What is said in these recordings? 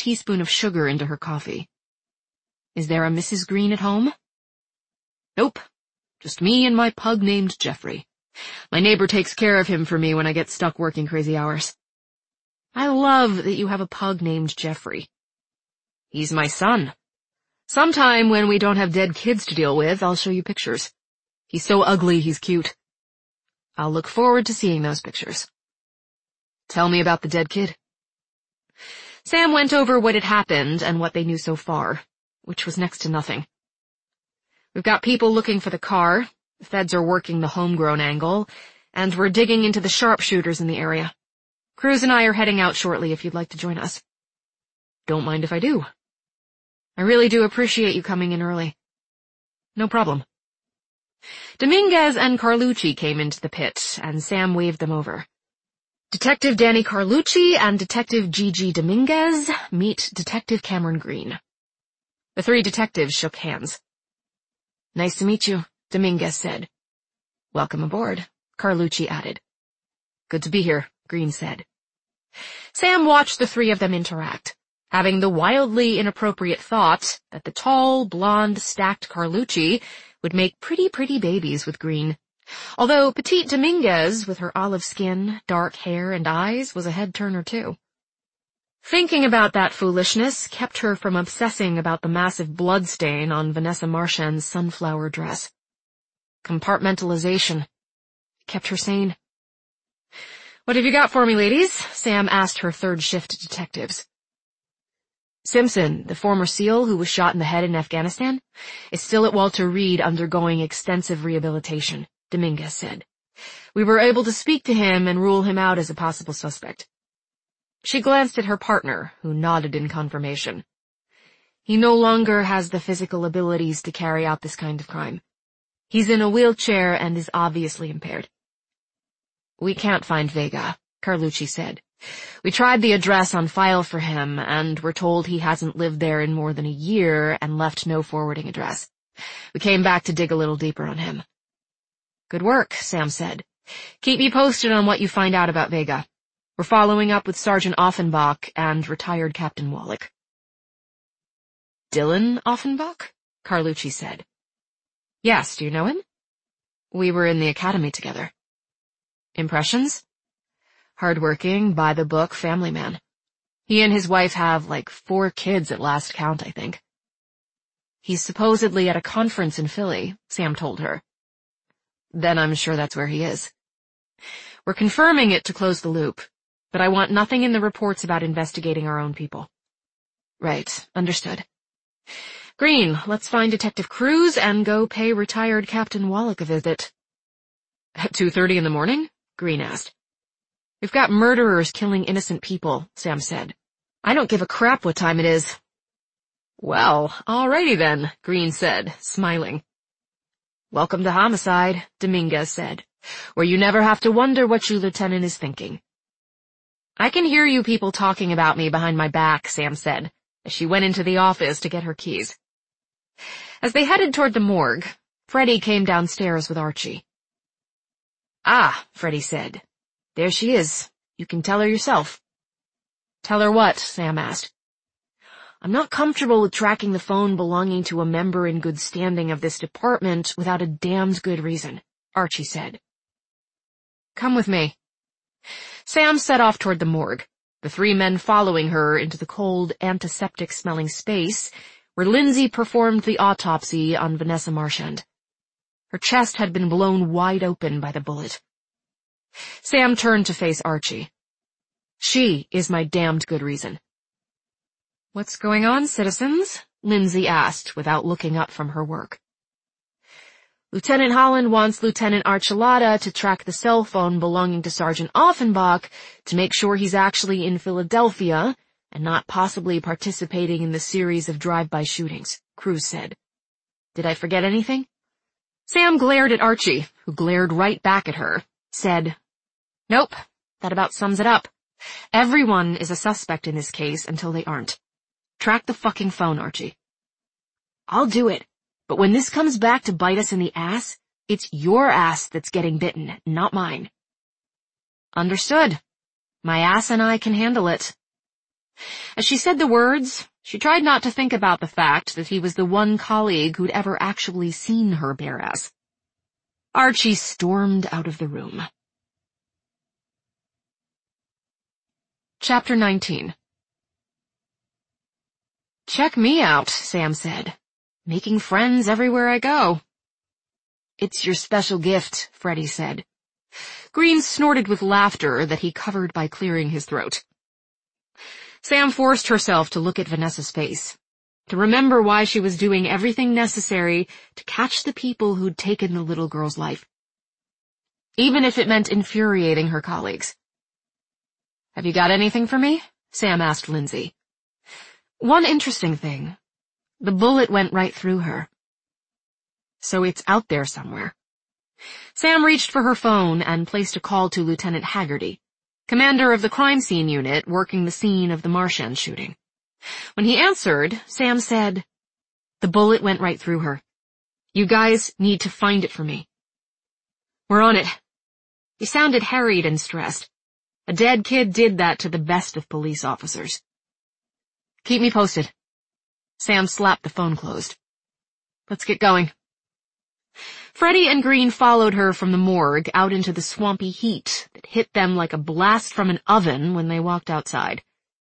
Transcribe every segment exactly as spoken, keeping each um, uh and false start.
teaspoon of sugar into her coffee. Is there a Missus Green at home? Nope. Just me and my pug named Jeffrey. My neighbor takes care of him for me when I get stuck working crazy hours. I love that you have a pug named Jeffrey. He's my son. Sometime when we don't have dead kids to deal with, I'll show you pictures. He's so ugly, he's cute. I'll look forward to seeing those pictures. Tell me about the dead kid. Sam went over what had happened and what they knew so far, which was next to nothing. We've got people looking for the car, the feds are working the homegrown angle, and we're digging into the sharpshooters in the area. Cruz and I are heading out shortly if you'd like to join us. Don't mind if I do. I really do appreciate you coming in early. No problem. Dominguez and Carlucci came into the pit, and Sam waved them over. Detective Danny Carlucci and Detective Gigi Dominguez meet Detective Cameron Green. The three detectives shook hands. Nice to meet you, Dominguez said. Welcome aboard, Carlucci added. Good to be here, Green said. Sam watched the three of them interact, having the wildly inappropriate thought that the tall, blonde, stacked Carlucci would make pretty, pretty babies with Green, although petite Dominguez, with her olive skin, dark hair, and eyes, was a head-turner too. Thinking about that foolishness kept her from obsessing about the massive blood stain on Vanessa Marchand's sunflower dress. Compartmentalization. It kept her sane. What have you got for me, ladies? Sam asked her third-shift detectives. Simpson, the former SEAL who was shot in the head in Afghanistan, is still at Walter Reed undergoing extensive rehabilitation, Dominguez said. We were able to speak to him and rule him out as a possible suspect. She glanced at her partner, who nodded in confirmation. He no longer has the physical abilities to carry out this kind of crime. He's in a wheelchair and is obviously impaired. We can't find Vega, Carlucci said. We tried the address on file for him, and we're told he hasn't lived there in more than a year and left no forwarding address. We came back to dig a little deeper on him. Good work, Sam said. Keep me posted on what you find out about Vega. We're following up with Sergeant Offenbach and retired Captain Wallach. Dylan Offenbach? Carlucci said. Yes, do you know him? We were in the academy together. Impressions? Hardworking, by-the-book family man. He and his wife have, like, four kids at last count, I think. He's supposedly at a conference in Philly, Sam told her. Then I'm sure that's where he is. We're confirming it to close the loop, but I want nothing in the reports about investigating our own people. Right, understood. Green, let's find Detective Cruz and go pay retired Captain Wallach a visit. At two thirty in the morning? Green asked. We've got murderers killing innocent people, Sam said. I don't give a crap what time it is. Well, alrighty then, Green said, smiling. Welcome to Homicide, Dominguez said, where you never have to wonder what your lieutenant is thinking. I can hear you people talking about me behind my back, Sam said, as she went into the office to get her keys. As they headed toward the morgue, Freddie came downstairs with Archie. Ah, Freddie said. There she is. You can tell her yourself. Tell her what? Sam asked. I'm not comfortable with tracking the phone belonging to a member in good standing of this department without a damned good reason, Archie said. Come with me. Sam set off toward the morgue, the three men following her into the cold, antiseptic-smelling space where Lindsay performed the autopsy on Vanessa Marchand. Her chest had been blown wide open by the bullet. Sam turned to face Archie. She is my damned good reason. What's going on, citizens? Lindsay asked without looking up from her work. Lieutenant Holland wants Lieutenant Archuleta to track the cell phone belonging to Sergeant Offenbach to make sure he's actually in Philadelphia and not possibly participating in the series of drive-by shootings, Cruz said. Did I forget anything? Sam glared at Archie, who glared right back at her, said, Nope, that about sums it up. Everyone is a suspect in this case until they aren't. Track the fucking phone, Archie. I'll do it, but when this comes back to bite us in the ass, it's your ass that's getting bitten, not mine. Understood. My ass and I can handle it. As she said the words, she tried not to think about the fact that he was the one colleague who'd ever actually seen her bare ass. Archie stormed out of the room. Chapter nineteen. "Check me out," Sam said. "Making friends everywhere I go." "It's your special gift," Freddie said. Green snorted with laughter that he covered by clearing his throat. Sam forced herself to look at Vanessa's face, to remember why she was doing everything necessary to catch the people who'd taken the little girl's life, even if it meant infuriating her colleagues. "Have you got anything for me?" Sam asked Lindsay. "One interesting thing. The bullet went right through her. So it's out there somewhere." Sam reached for her phone and placed a call to Lieutenant Haggerty, commander of the crime scene unit working the scene of the Marchand shooting. When he answered, Sam said, "The bullet went right through her. You guys need to find it for me." "We're on it." He sounded harried and stressed. A dead kid did that to the best of police officers. "Keep me posted." Sam slapped the phone closed. "Let's get going." Freddie and Green followed her from the morgue out into the swampy heat that hit them like a blast from an oven when they walked outside.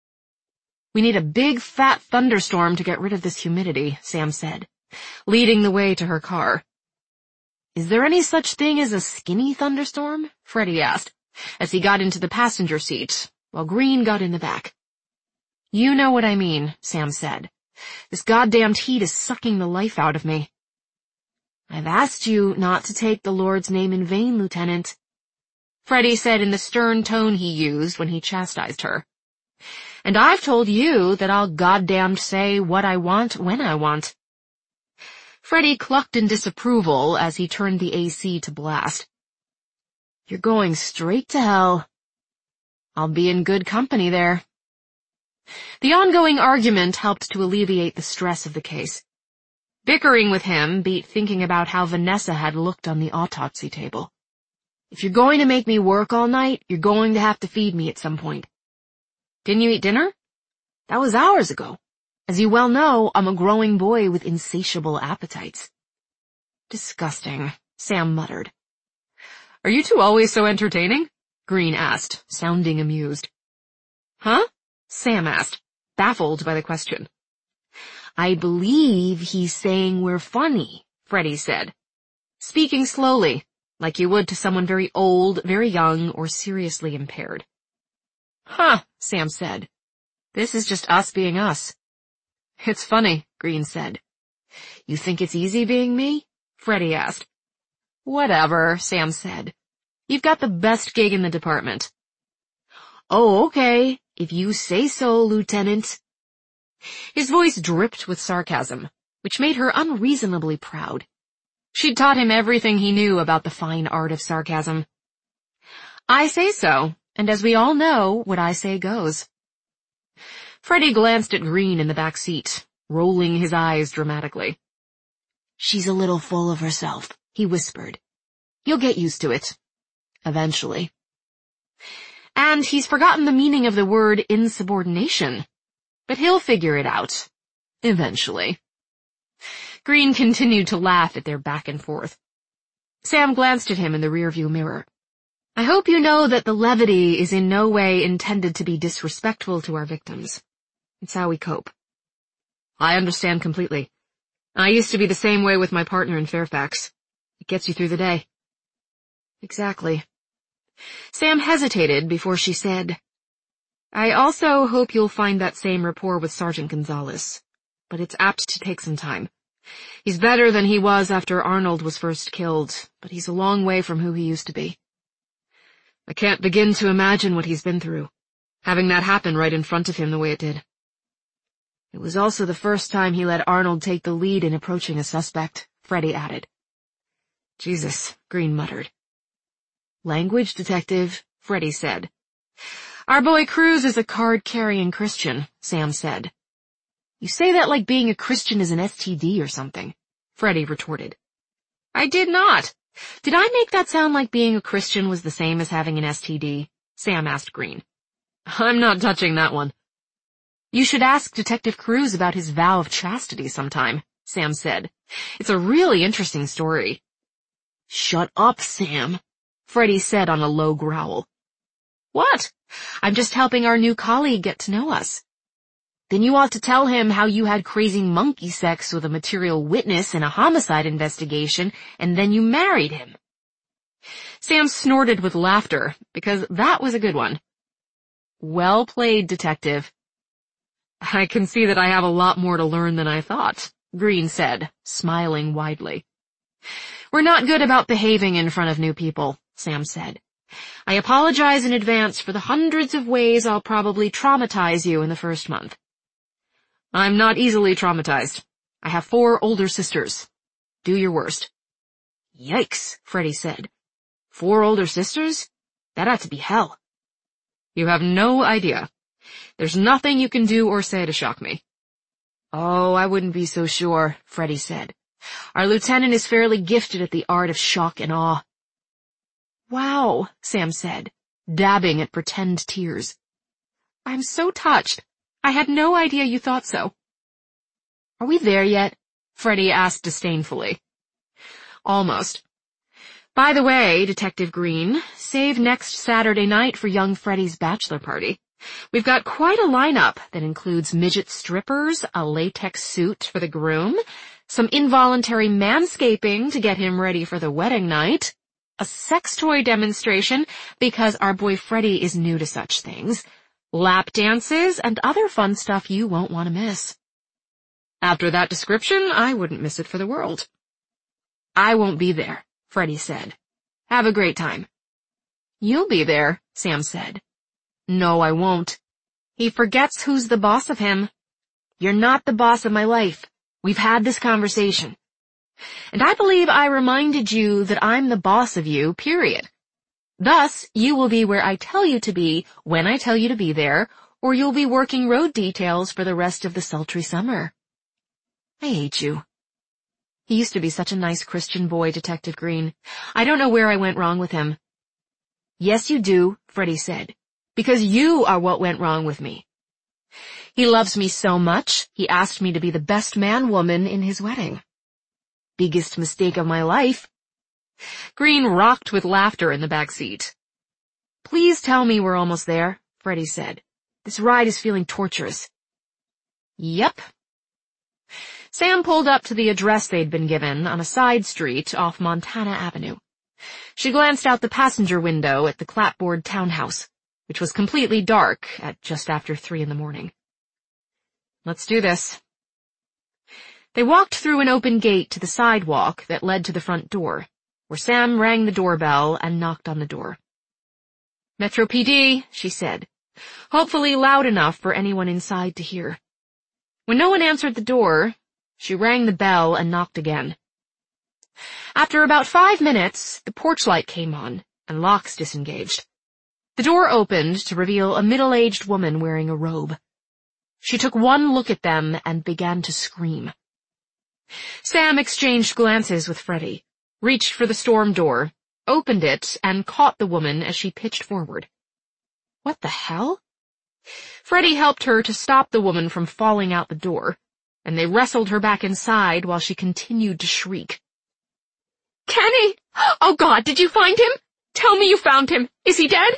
"We need a big, fat thunderstorm to get rid of this humidity," Sam said, leading the way to her car. "Is there any such thing as a skinny thunderstorm?" Freddie asked, as he got into the passenger seat, while Green got in the back. "You know what I mean," Sam said. "This goddamned heat is sucking the life out of me." "I've asked you not to take the Lord's name in vain, Lieutenant," Freddie said in the stern tone he used when he chastised her. "And I've told you that I'll goddamned say what I want when I want." Freddie clucked in disapproval as he turned the A C to blast. "You're going straight to hell." "I'll be in good company there." The ongoing argument helped to alleviate the stress of the case. Bickering with him beat thinking about how Vanessa had looked on the autopsy table. "If you're going to make me work all night, you're going to have to feed me at some point." "Didn't you eat dinner?" "That was hours ago. As you well know, I'm a growing boy with insatiable appetites." "Disgusting," Sam muttered. "Are you two always so entertaining?" Green asked, sounding amused. "Huh?" Sam asked, baffled by the question. "I believe he's saying we're funny," Freddie said, speaking slowly, like you would to someone very old, very young, or seriously impaired. "Huh," Sam said. "This is just us being us." "It's funny," Green said. "You think it's easy being me?" Freddie asked. "Whatever," Sam said. "You've got the best gig in the department." "Oh, okay, if you say so, Lieutenant." His voice dripped with sarcasm, which made her unreasonably proud. She'd taught him everything he knew about the fine art of sarcasm. "I say so, and as we all know, what I say goes." Freddie glanced at Green in the back seat, rolling his eyes dramatically. "She's a little full of herself," he whispered. "You'll get used to it. Eventually." And he's forgotten the meaning of the word insubordination. But he'll figure it out. Eventually. Green continued to laugh at their back and forth. Sam glanced at him in the rearview mirror. "I hope you know that the levity is in no way intended to be disrespectful to our victims. It's how we cope." "I understand completely. I used to be the same way with my partner in Fairfax. It gets you through the day." "Exactly." Sam hesitated before she said, "I also hope you'll find that same rapport with Sergeant Gonzalez, but it's apt to take some time. He's better than he was after Arnold was first killed, but he's a long way from who he used to be. I can't begin to imagine what he's been through, having that happen right in front of him the way it did." "It was also the first time he let Arnold take the lead in approaching a suspect," Freddie added. "Jesus," Green muttered. "Language detective," Freddie said. "Our boy Cruz is a card-carrying Christian," Sam said. "You say that like being a Christian is an S T D or something," Freddie retorted. "I did not. Did I make that sound like being a Christian was the same as having an S T D?" Sam asked Green. "I'm not touching that one." You should ask Detective Cruz about his vow of chastity sometime, Sam said. It's a really interesting story. Shut up, Sam, Freddie said on a low growl. What? I'm just helping our new colleague get to know us. Then you ought to tell him how you had crazy monkey sex with a material witness in a homicide investigation, and then you married him. Sam snorted with laughter, because that was a good one. Well played, Detective. I can see that I have a lot more to learn than I thought, Green said, smiling widely. We're not good about behaving in front of new people, Sam said. I apologize in advance for the hundreds of ways I'll probably traumatize you in the first month. I'm not easily traumatized. I have four older sisters. Do your worst. Yikes, Freddie said. Four older sisters? That ought to be hell. You have no idea. There's nothing you can do or say to shock me. Oh, I wouldn't be so sure, Freddie said. Our lieutenant is fairly gifted at the art of shock and awe. Wow, Sam said, dabbing at pretend tears. I'm so touched. I had no idea you thought so. Are we there yet? Freddie asked disdainfully. Almost. By the way, Detective Green, save next Saturday night for young Freddie's bachelor party. We've got quite a lineup that includes midget strippers, a latex suit for the groom, some involuntary manscaping to get him ready for the wedding night, a sex toy demonstration because our boy Freddie is new to such things, lap dances, and other fun stuff you won't want to miss. After that description, I wouldn't miss it for the world. I won't be there, Freddie said. Have a great time. You'll be there, Sam said. No, I won't. He forgets who's the boss of him. You're not the boss of my life. We've had this conversation. And I believe I reminded you that I'm the boss of you, period. Thus, you will be where I tell you to be when I tell you to be there, or you'll be working road details for the rest of the sultry summer. I hate you. He used to be such a nice Christian boy, Detective Green. I don't know where I went wrong with him. Yes, you do, Freddie said, because you are what went wrong with me. He loves me so much, he asked me to be the best man-woman in his wedding. Biggest mistake of my life. Green rocked with laughter in the back seat. Please tell me we're almost there, Freddie said. This ride is feeling torturous. Yep. Sam pulled up to the address they'd been given on a side street off Montana Avenue. She glanced out the passenger window at the clapboard townhouse, which was completely dark at just after three in the morning. Let's do this. They walked through an open gate to the sidewalk that led to the front door, where Sam rang the doorbell and knocked on the door. Metro P D, she said, hopefully loud enough for anyone inside to hear. When no one answered the door, she rang the bell and knocked again. After about five minutes, the porch light came on, and locks disengaged. The door opened to reveal a middle-aged woman wearing a robe. She took one look at them and began to scream. Sam exchanged glances with Freddie, reached for the storm door, opened it, and caught the woman as she pitched forward. What the hell? Freddie helped her to stop the woman from falling out the door, and they wrestled her back inside while she continued to shriek. Kenny! Oh God, did you find him? Tell me you found him. Is he dead?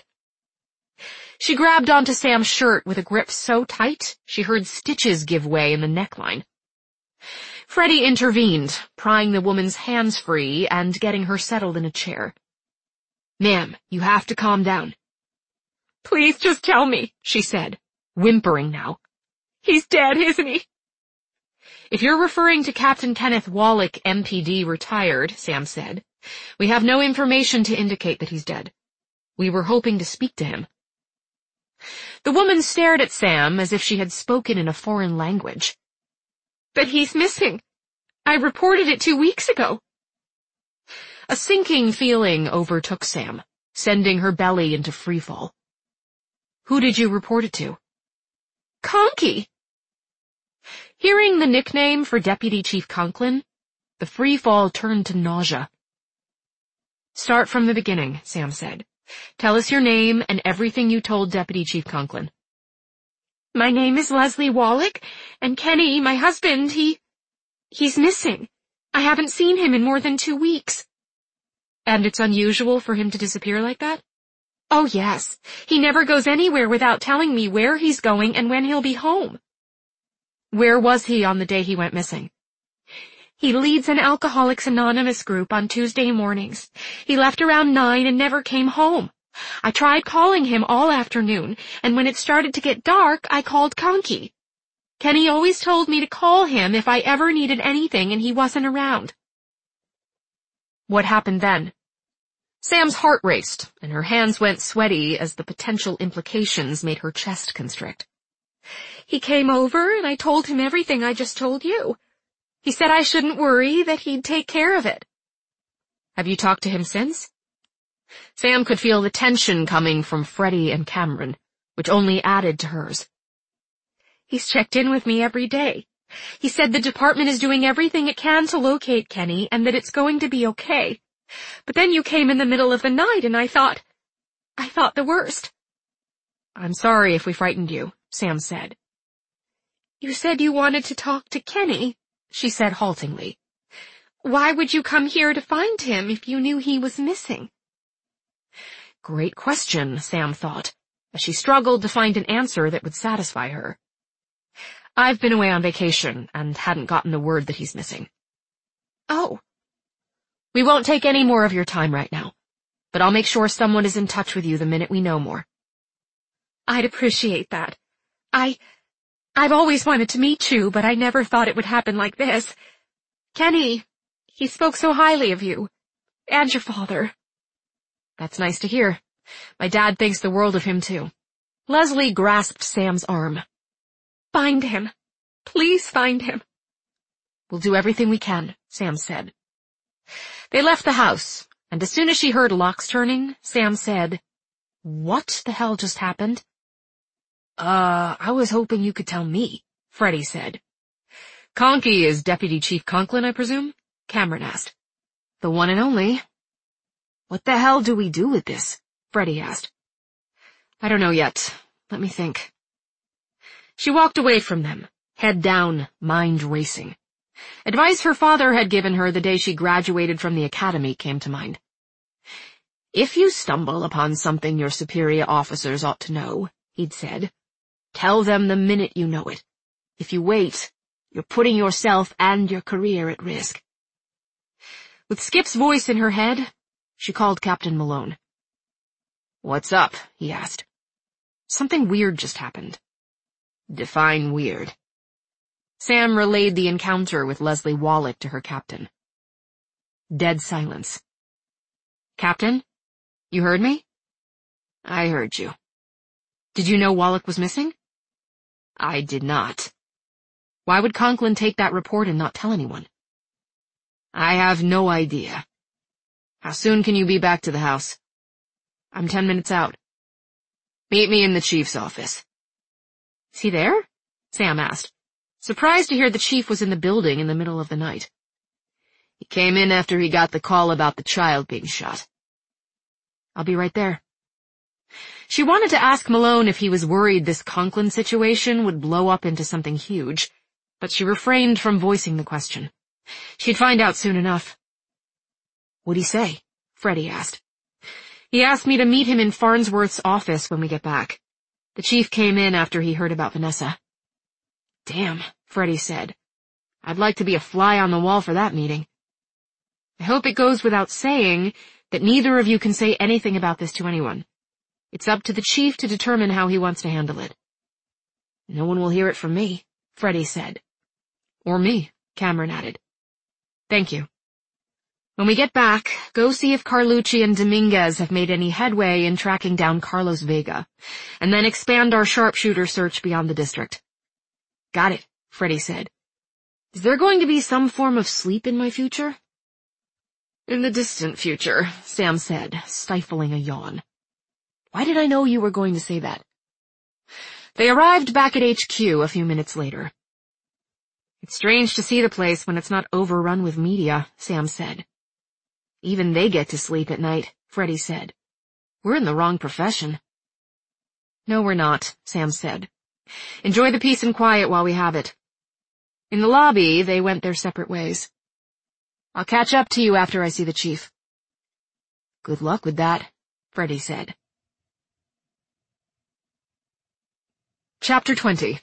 She grabbed onto Sam's shirt with a grip so tight she heard stitches give way in the neckline. Freddie intervened, prying the woman's hands free and getting her settled in a chair. Ma'am, you have to calm down. Please just tell me, she said, whimpering now. He's dead, isn't he? If you're referring to Captain Kenneth Wallach, M P D, retired, Sam said, we have no information to indicate that he's dead. We were hoping to speak to him. The woman stared at Sam as if she had spoken in a foreign language. But he's missing. I reported it two weeks ago. A sinking feeling overtook Sam, sending her belly into freefall. Who did you report it to? Conky. Hearing the nickname for Deputy Chief Conklin, the freefall turned to nausea. Start from the beginning, Sam said. Tell us your name and everything you told Deputy Chief Conklin. My name is Leslie Wallach, and Kenny, my husband, he... he's missing. I haven't seen him in more than two weeks. And it's unusual for him to disappear like that? Oh, yes. He never goes anywhere without telling me where he's going and when he'll be home. Where was he on the day he went missing? He leads an Alcoholics Anonymous group on Tuesday mornings. He left around nine and never came home. I tried calling him all afternoon, and when it started to get dark, I called Conky. Kenny always told me to call him if I ever needed anything and he wasn't around. What happened then? Sam's heart raced, and her hands went sweaty as the potential implications made her chest constrict. He came over, and I told him everything I just told you. He said I shouldn't worry, that he'd take care of it. Have you talked to him since? Sam could feel the tension coming from Freddie and Cameron, which only added to hers. He's checked in with me every day. He said the department is doing everything it can to locate Kenny and that it's going to be okay. But then you came in the middle of the night and I thought... I thought the worst. I'm sorry if we frightened you, Sam said. You said you wanted to talk to Kenny, she said haltingly. Why would you come here to find him if you knew he was missing? Great question, Sam thought, as she struggled to find an answer that would satisfy her. I've been away on vacation and hadn't gotten the word that he's missing. Oh. We won't take any more of your time right now, but I'll make sure someone is in touch with you the minute we know more. I'd appreciate that. I... I've always wanted to meet you, but I never thought it would happen like this. Kenny, he spoke so highly of you. And your father. That's nice to hear. My dad thinks the world of him, too. Leslie grasped Sam's arm. Find him. Please find him. We'll do everything we can, Sam said. They left the house, and as soon as she heard locks turning, Sam said, What the hell just happened? Uh, I was hoping you could tell me, Freddie said. Conky is Deputy Chief Conklin, I presume? Cameron asked. The one and only. What the hell do we do with this? Freddie asked. I don't know yet. Let me think. She walked away from them, head down, mind racing. Advice her father had given her the day she graduated from the academy came to mind. If you stumble upon something your superior officers ought to know, he'd said, tell them the minute you know it. If you wait, you're putting yourself and your career at risk. With Skip's voice in her head, she called Captain Malone. What's up? He asked. Something weird just happened. Define weird. Sam relayed the encounter with Leslie Wallach to her captain. Dead silence. Captain? You heard me? I heard you. Did you know Wallach was missing? I did not. Why would Conklin take that report and not tell anyone? I have no idea. How soon can you be back to the house? I'm ten minutes out. Meet me in the chief's office. Is he there? Sam asked, surprised to hear the chief was in the building in the middle of the night. He came in after he got the call about the child being shot. I'll be right there. She wanted to ask Malone if he was worried this Conklin situation would blow up into something huge, but she refrained from voicing the question. She'd find out soon enough. What'd he say? Freddie asked. He asked me to meet him in Farnsworth's office when we get back. The chief came in after he heard about Vanessa. Damn, Freddie said. I'd like to be a fly on the wall for that meeting. I hope it goes without saying that neither of you can say anything about this to anyone. It's up to the chief to determine how he wants to handle it. No one will hear it from me, Freddie said. Or me, Cameron added. Thank you. When we get back, go see if Carlucci and Dominguez have made any headway in tracking down Carlos Vega, and then expand our sharpshooter search beyond the district. Got it, Freddie said. Is there going to be some form of sleep in my future? In the distant future, Sam said, stifling a yawn. Why did I know you were going to say that? They arrived back at H Q a few minutes later. It's strange to see the place when it's not overrun with media, Sam said. Even they get to sleep at night, Freddie said. We're in the wrong profession. No, we're not, Sam said. Enjoy the peace and quiet while we have it." In the lobby, they went their separate ways. "I'll catch up to you after I see the chief." "Good luck with that," Freddie said. Chapter twenty.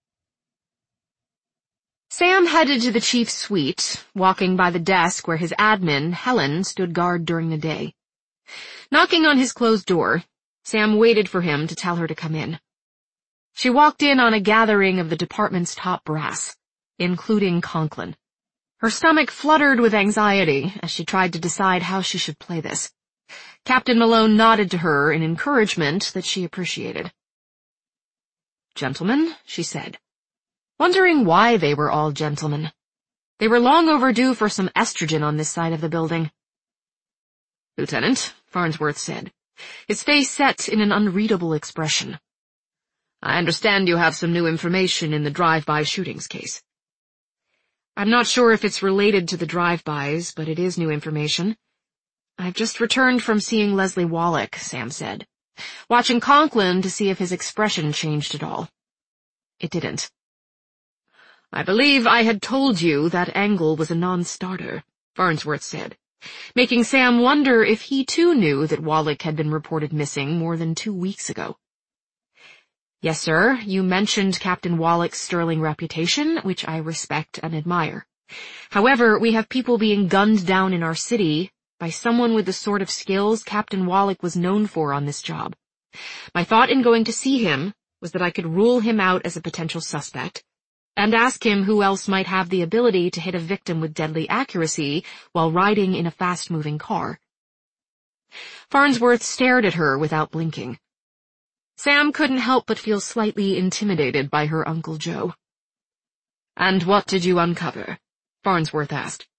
Sam headed to the chief's suite, walking by the desk where his admin, Helen, stood guard during the day. Knocking on his closed door, Sam waited for him to tell her to come in. She walked in on a gathering of the department's top brass, including Conklin. Her stomach fluttered with anxiety as she tried to decide how she should play this. Captain Malone nodded to her in encouragement that she appreciated. "Gentlemen," she said, wondering why they were all gentlemen. They were long overdue for some estrogen on this side of the building. "Lieutenant," Farnsworth said, his face set in an unreadable expression. "I understand you have some new information in the drive-by shootings case." "I'm not sure if it's related to the drive-bys, but it is new information. I've just returned from seeing Leslie Wallach," Sam said, watching Conklin to see if his expression changed at all. It didn't. "I believe I had told you that angle was a non-starter," Farnsworth said, making Sam wonder if he too knew that Wallach had been reported missing more than two weeks ago. "Yes, sir, you mentioned Captain Wallach's sterling reputation, which I respect and admire. However, we have people being gunned down in our city by someone with the sort of skills Captain Wallach was known for on this job. My thought in going to see him was that I could rule him out as a potential suspect, and ask him who else might have the ability to hit a victim with deadly accuracy while riding in a fast-moving car." Farnsworth stared at her without blinking. Sam couldn't help but feel slightly intimidated by her Uncle Joe. "And what did you uncover?" Farnsworth asked.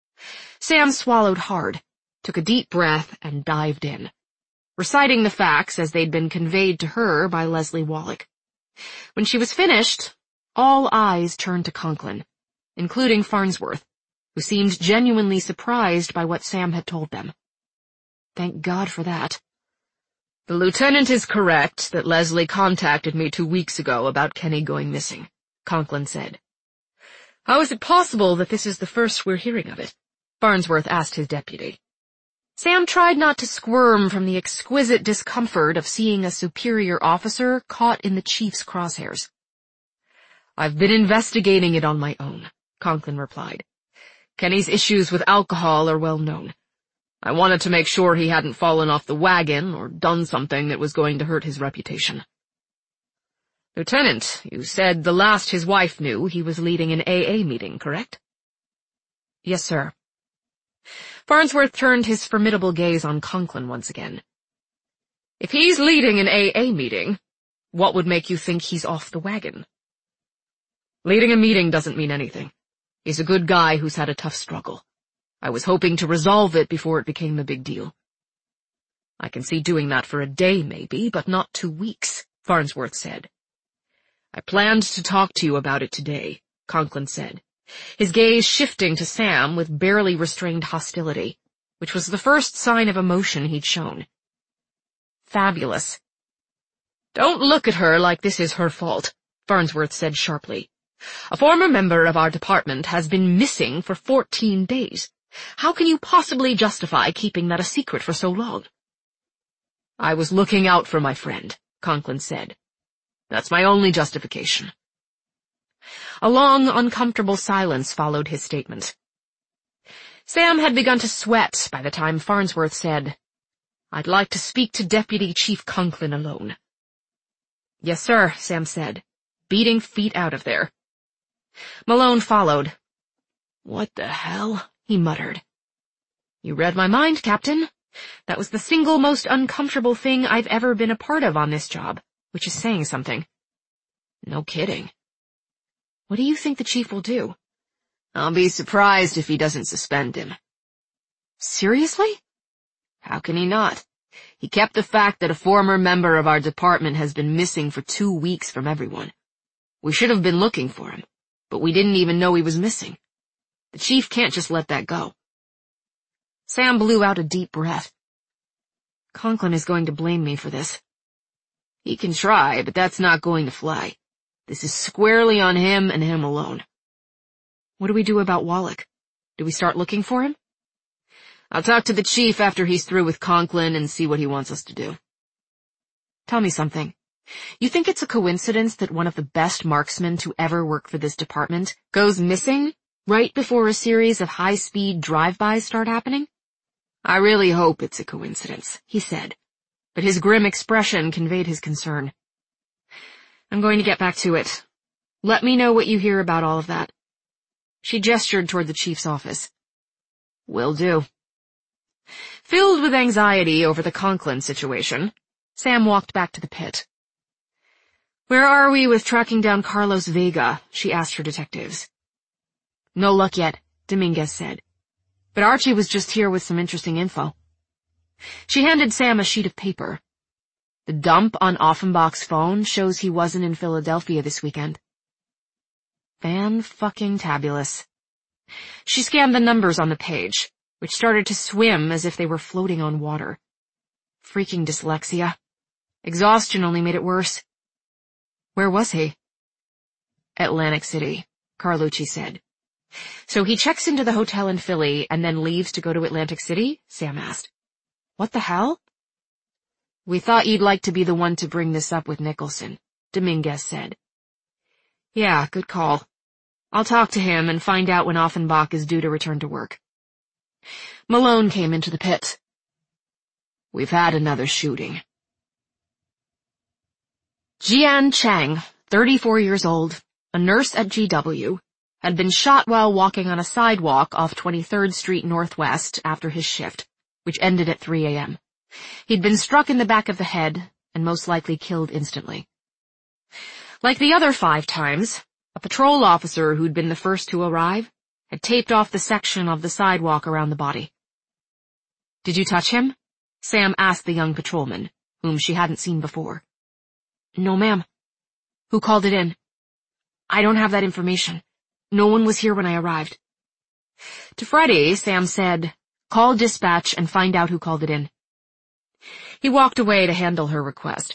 Sam swallowed hard, took a deep breath, and dived in, reciting the facts as they'd been conveyed to her by Leslie Wallach. When she was finished, all eyes turned to Conklin, including Farnsworth, who seemed genuinely surprised by what Sam had told them. Thank God for that. "The lieutenant is correct that Leslie contacted me two weeks ago about Kenny going missing," Conklin said. "How is it possible that this is the first we're hearing of it?" Farnsworth asked his deputy. Sam tried not to squirm from the exquisite discomfort of seeing a superior officer caught in the chief's crosshairs. "I've been investigating it on my own," Conklin replied. "Kenny's issues with alcohol are well known. I wanted to make sure he hadn't fallen off the wagon or done something that was going to hurt his reputation." "Lieutenant, you said the last his wife knew he was leading an A A meeting, correct?" "Yes, sir." Farnsworth turned his formidable gaze on Conklin once again. "If he's leading an A A meeting, what would make you think he's off the wagon?" "Leading a meeting doesn't mean anything. He's a good guy who's had a tough struggle. I was hoping to resolve it before it became a big deal." "I can see doing that for a day, maybe, but not two weeks," Farnsworth said. "I planned to talk to you about it today," Conklin said, his gaze shifting to Sam with barely restrained hostility, which was the first sign of emotion he'd shown. "Fabulous." "Don't look at her like this is her fault," Farnsworth said sharply. "A former member of our department has been missing for fourteen days. How can you possibly justify keeping that a secret for so long?" "I was looking out for my friend," Conklin said. "That's my only justification." A long, uncomfortable silence followed his statement. Sam had begun to sweat by the time Farnsworth said, "I'd like to speak to Deputy Chief Conklin alone." "Yes, sir," Sam said, beating feet out of there. Malone followed. "What the hell?" he muttered. "You read my mind, Captain. That was the single most uncomfortable thing I've ever been a part of on this job, which is saying something." "No kidding." "What do you think the chief will do?" "I'll be surprised if he doesn't suspend him." "Seriously?" "How can he not? He kept the fact that a former member of our department has been missing for two weeks from everyone. We should have been looking for him, but we didn't even know he was missing. The chief can't just let that go." Sam blew out a deep breath. "Conklin is going to blame me for this." "He can try, but that's not going to fly. This is squarely on him and him alone. What do we do about Wallach? Do we start looking for him? I'll talk to the chief after he's through with Conklin and see what he wants us to do. Tell me something. You think it's a coincidence that one of the best marksmen to ever work for this department goes missing right before a series of high-speed drive-bys start happening? I really hope it's a coincidence, he said, but his grim expression conveyed his concern. I'm going to get back to it. Let me know what you hear about all of that. She gestured toward the chief's office. Will do. Filled with anxiety over the Conklin situation, Sam walked back to the pit. Where are we with tracking down Carlos Vega? She asked her detectives. No luck yet, Dominguez said. But Archie was just here with some interesting info. She handed Sam a sheet of paper. The dump on Offenbach's phone shows he wasn't in Philadelphia this weekend. Fan-fucking-tabulous. She scanned the numbers on the page, which started to swim as if they were floating on water. Freaking dyslexia. Exhaustion only made it worse. Where was he? Atlantic City, Carlucci said. So he checks into the hotel in Philly and then leaves to go to Atlantic City? Sam asked. What the hell? We thought you'd like to be the one to bring this up with Nicholson, Dominguez said. Yeah, good call. I'll talk to him and find out when Offenbach is due to return to work. Malone came into the pit. We've had another shooting. Jian Chang, thirty-four years old, a nurse at G W, had been shot while walking on a sidewalk off twenty-third Street Northwest after his shift, which ended at three a m He'd been struck in the back of the head and most likely killed instantly. Like the other five times, a patrol officer who'd been the first to arrive had taped off the section of the sidewalk around the body. Did you touch him? Sam asked the young patrolman, whom she hadn't seen before. No, ma'am. Who called it in? I don't have that information. No one was here when I arrived. To Freddie, Sam said, call dispatch and find out who called it in. He walked away to handle her request.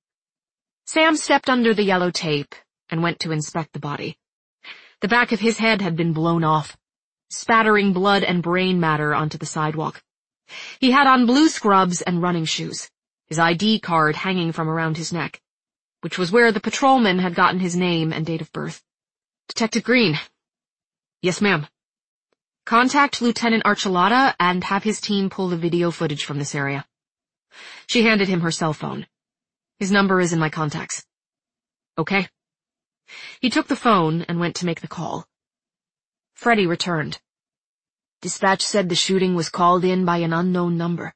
Sam stepped under the yellow tape and went to inspect the body. The back of his head had been blown off, spattering blood and brain matter onto the sidewalk. He had on blue scrubs and running shoes, his I D card hanging from around his neck, which was where the patrolman had gotten his name and date of birth. Detective Green. Yes, ma'am. Contact Lieutenant Archuleta and have his team pull the video footage from this area. She handed him her cell phone. His number is in my contacts. Okay. He took the phone and went to make the call. Freddie returned. Dispatch said the shooting was called in by an unknown number.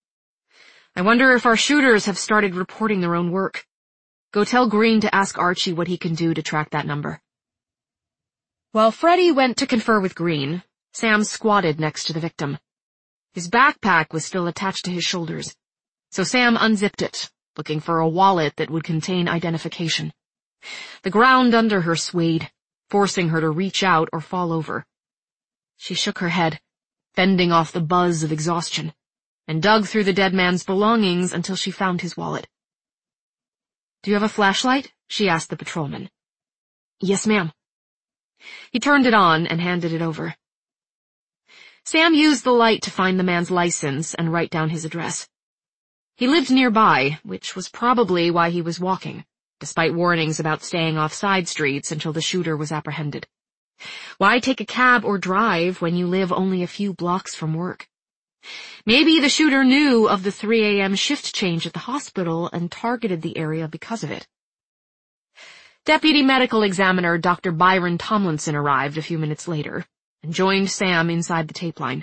I wonder if our shooters have started reporting their own work. Go tell Green to ask Archie what he can do to track that number. While Freddie went to confer with Green, Sam squatted next to the victim. His backpack was still attached to his shoulders, so Sam unzipped it, looking for a wallet that would contain identification. The ground under her swayed, forcing her to reach out or fall over. She shook her head, fending off the buzz of exhaustion, and dug through the dead man's belongings until she found his wallet. Do you have a flashlight? She asked the patrolman. Yes, ma'am. He turned it on and handed it over. Sam used the light to find the man's license and write down his address. He lived nearby, which was probably why he was walking, despite warnings about staying off side streets until the shooter was apprehended. Why take a cab or drive when you live only a few blocks from work? Maybe the shooter knew of the three a m shift change at the hospital and targeted the area because of it. Deputy Medical Examiner Doctor Byron Tomlinson arrived a few minutes later and joined Sam inside the tape line.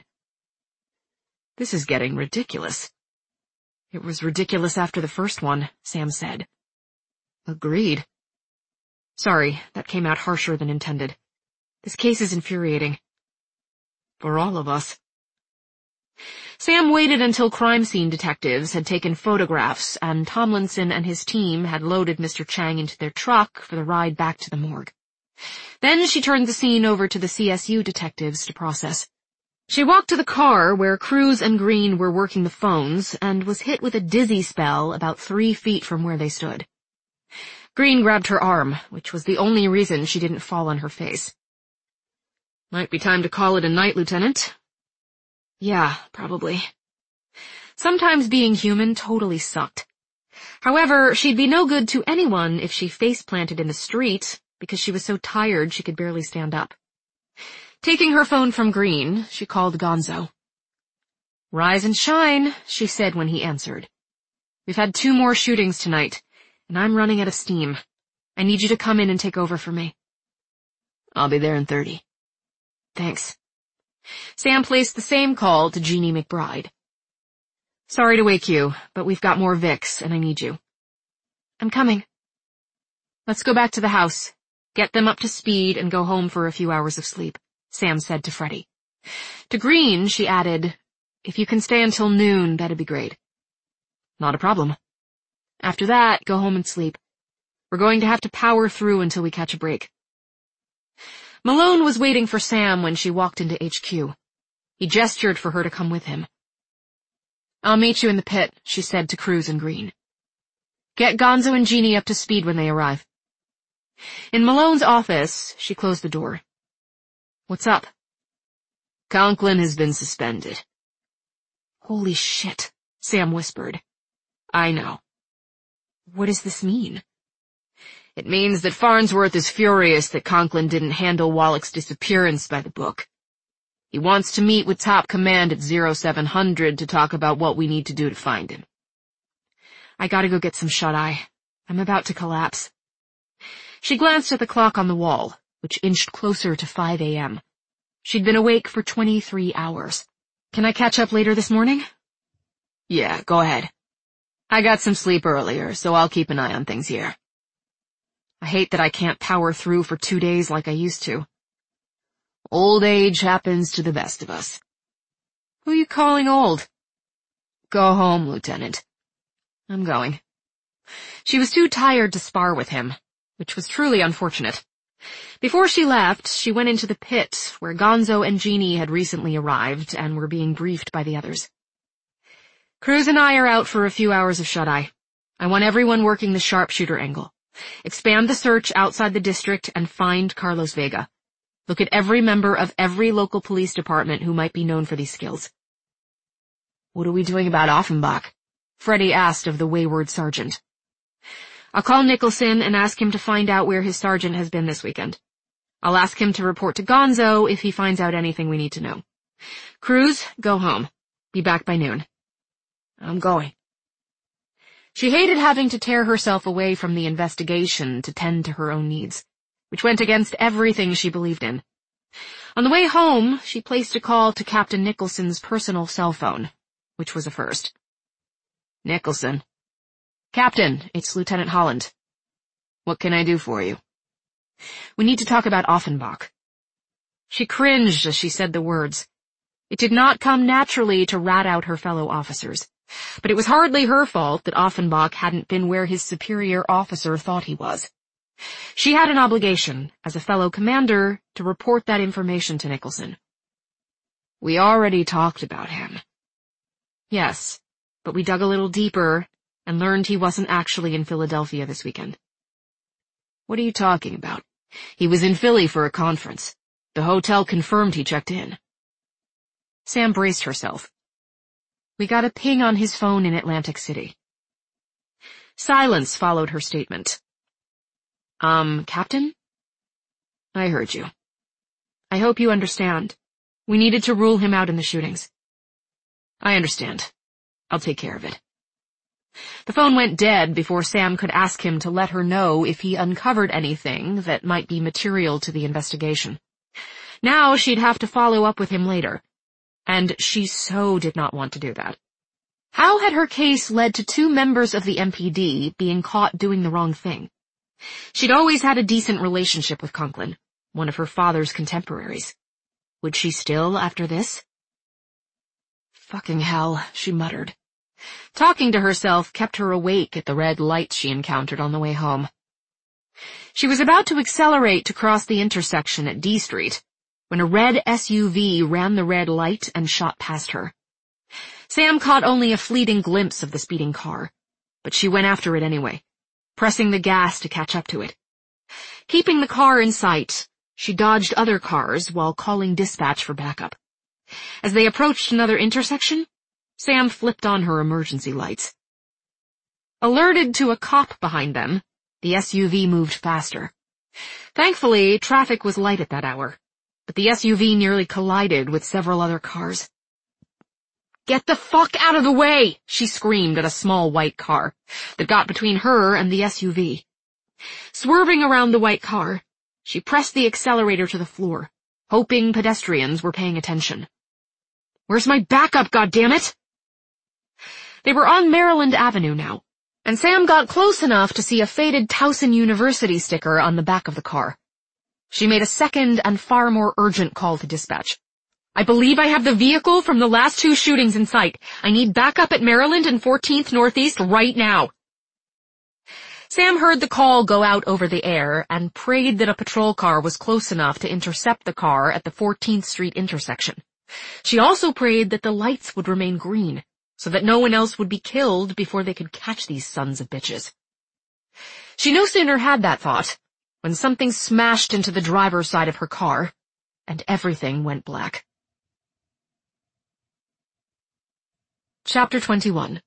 This is getting ridiculous. It was ridiculous after the first one, Sam said. Agreed. Sorry, that came out harsher than intended. This case is infuriating. For all of us. Sam waited until crime scene detectives had taken photographs and Tomlinson and his team had loaded Mister Chang into their truck for the ride back to the morgue. Then she turned the scene over to the C S U detectives to process. She walked to the car where Cruz and Green were working the phones and was hit with a dizzy spell about three feet from where they stood. Green grabbed her arm, which was the only reason she didn't fall on her face. Might be time to call it a night, Lieutenant. Yeah, probably. Sometimes being human totally sucked. However, she'd be no good to anyone if she face-planted in the street, because she was so tired she could barely stand up. Taking her phone from Green, she called Gonzo. Rise and shine, she said when he answered. We've had two more shootings tonight, and I'm running out of steam. I need you to come in and take over for me. I'll be there in thirty. Thanks. Sam placed the same call to Jeannie McBride. Sorry to wake you, but we've got more Vicks, and I need you. I'm coming. Let's go back to the house, get them up to speed, and go home for a few hours of sleep, Sam said to Freddie. To Green, she added, if you can stay until noon, that'd be great. Not a problem. After that, go home and sleep. We're going to have to power through until we catch a break. Malone was waiting for Sam when she walked into H Q. He gestured for her to come with him. I'll meet you in the pit, she said to Cruz and Green. Get Gonzo and Jeannie up to speed when they arrive. In Malone's office, she closed the door. What's up? Conklin has been suspended. Holy shit, Sam whispered. I know. What does this mean? It means that Farnsworth is furious that Conklin didn't handle Wallach's disappearance by the book. He wants to meet with top command at zero seven hundred to talk about what we need to do to find him. I gotta go get some shut-eye. I'm about to collapse. She glanced at the clock on the wall, which inched closer to five a m She'd been awake for twenty-three hours. Can I catch up later this morning? Yeah, go ahead. I got some sleep earlier, so I'll keep an eye on things here. I hate that I can't power through for two days like I used to. Old age happens to the best of us. Who are you calling old? Go home, Lieutenant. I'm going. She was too tired to spar with him, which was truly unfortunate. Before she left, she went into the pit, where Gonzo and Jeannie had recently arrived and were being briefed by the others. Cruz and I are out for a few hours of shut-eye. I want everyone working the sharpshooter angle. Expand the search outside the district and find Carlos Vega. Look at every member of every local police department who might be known for these skills. What are we doing about Offenbach? Freddie asked of the wayward sergeant. I'll call Nicholson and ask him to find out where his sergeant has been this weekend. I'll ask him to report to Gonzo if he finds out anything we need to know. Cruz, go home. Be back by noon. I'm going. She hated having to tear herself away from the investigation to tend to her own needs, which went against everything she believed in. On the way home, she placed a call to Captain Nicholson's personal cell phone, which was a first. Nicholson. Captain, it's Lieutenant Holland. What can I do for you? We need to talk about Offenbach. She cringed as she said the words. It did not come naturally to rat out her fellow officers, but it was hardly her fault that Offenbach hadn't been where his superior officer thought he was. She had an obligation, as a fellow commander, to report that information to Nicholson. We already talked about him. Yes, but we dug a little deeper and learned he wasn't actually in Philadelphia this weekend. What are you talking about? He was in Philly for a conference. The hotel confirmed he checked in. Sam braced herself. We got a ping on his phone in Atlantic City. Silence followed her statement. Um, Captain? I heard you. I hope you understand. We needed to rule him out in the shootings. I understand. I'll take care of it. The phone went dead before Sam could ask him to let her know if he uncovered anything that might be material to the investigation. Now she'd have to follow up with him later, and she so did not want to do that. How had her case led to two members of the M P D being caught doing the wrong thing? She'd always had a decent relationship with Conklin, one of her father's contemporaries. Would she still after this? Fucking hell, she muttered. Talking to herself kept her awake at the red lights she encountered on the way home. She was about to accelerate to cross the intersection at D Street when a red S U V ran the red light and shot past her. Sam caught only a fleeting glimpse of the speeding car, but she went after it anyway. pressing the gas to catch up to it. Keeping the car in sight, she dodged other cars while calling dispatch for backup. As they approached another intersection, Sam flipped on her emergency lights. Alerted to a cop behind them, the S U V moved faster. Thankfully, traffic was light at that hour, but the S U V nearly collided with several other cars. "Get the fuck out of the way!" she screamed at a small white car that got between her and the S U V. Swerving around the white car, she pressed the accelerator to the floor, hoping pedestrians were paying attention. "Where's my backup, goddammit?" They were on Maryland Avenue now, and Sam got close enough to see a faded Towson University sticker on the back of the car. She made a second and far more urgent call to dispatch. "I believe I have the vehicle from the last two shootings in sight. I need backup at Maryland and fourteenth Northeast right now." Sam heard the call go out over the air and prayed that a patrol car was close enough to intercept the car at the fourteenth Street intersection. She also prayed that the lights would remain green, so that no one else would be killed before they could catch these sons of bitches. She no sooner had that thought when something smashed into the driver's side of her car, and everything went black. Chapter twenty-one.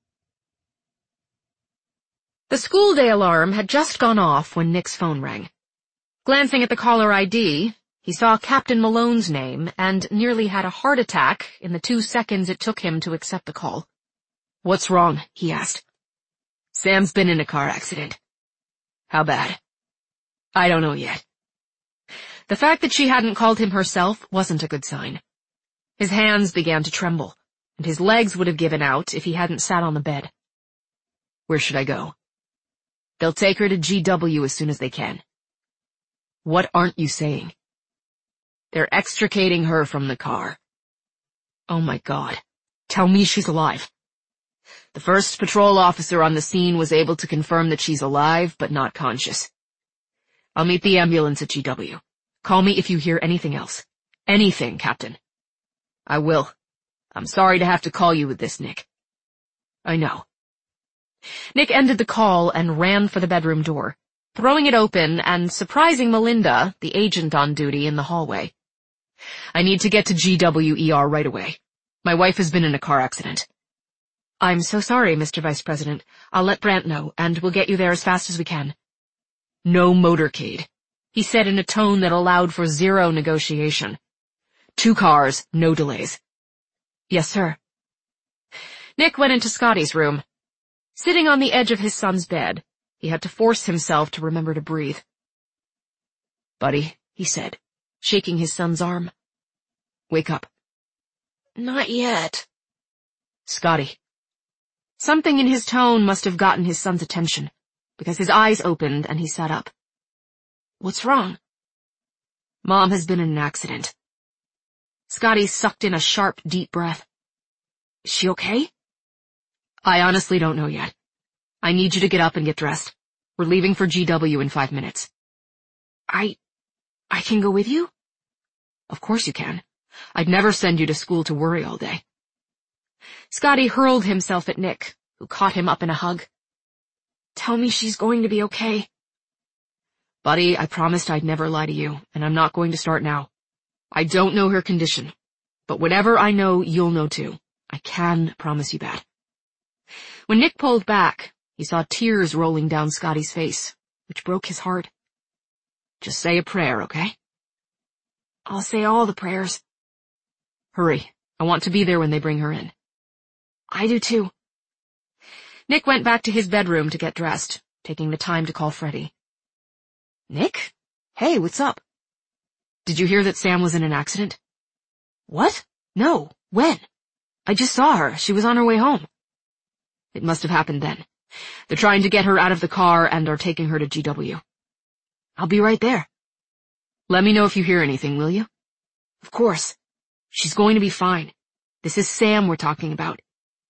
The school day alarm had just gone off when Nick's phone rang. Glancing at the caller I D, he saw Captain Malone's name and nearly had a heart attack in the two seconds it took him to accept the call. "What's wrong?" he asked. "Sam's been in a car accident." "How bad?" "I don't know yet." The fact that she hadn't called him herself wasn't a good sign. His hands began to tremble, and his legs would have given out if he hadn't sat on the bed. "Where should I go?" "They'll take her to G W as soon as they can." "What aren't you saying?" "They're extricating her from the car." "Oh my God. Tell me she's alive." "The first patrol officer on the scene was able to confirm that she's alive, but not conscious." "I'll meet the ambulance at G W. Call me if you hear anything else. Anything, Captain." "I will. I'm sorry to have to call you with this, Nick." "I know." Nick ended the call and ran for the bedroom door, throwing it open and surprising Melinda, the agent on duty, in the hallway. "I need to get to G W E R right away. My wife has been in a car accident." "I'm so sorry, Mister Vice President. I'll let Brant know, and we'll get you there as fast as we can." "No motorcade," he said in a tone that allowed for zero negotiation. "Two cars, no delays." "Yes, sir." Nick went into Scotty's room. Sitting on the edge of his son's bed, he had to force himself to remember to breathe. "Buddy," he said, shaking his son's arm. "Wake up." "Not yet." "Scotty." Something in his tone must have gotten his son's attention, because his eyes opened and he sat up. "What's wrong?" "Mom has been in an accident." Scotty sucked in a sharp, deep breath. "Is she okay?" "I honestly don't know yet. I need you to get up and get dressed. We're leaving for G W in five minutes. I... I can go with you? Of course you can. I'd never send you to school to worry all day. Scotty hurled himself at Nick, who caught him up in a hug. Tell me she's going to be okay. Buddy, I promised I'd never lie to you, and I'm not going to start now. I don't know her condition, but whatever I know, you'll know too. I can promise you that. When Nick pulled back, he saw tears rolling down Scotty's face, which broke his heart. Just say a prayer, okay? I'll say all the prayers. Hurry. I want to be there when they bring her in. I do too. Nick went back to his bedroom to get dressed, taking the time to call Freddie. Nick? Hey, what's up? Did you hear that Sam was in an accident? What? No. When? I just saw her. She was on her way home. It must have happened then. They're trying to get her out of the car and are taking her to G W. I'll be right there. Let me know if you hear anything, will you? Of course. She's going to be fine. This is Sam we're talking about.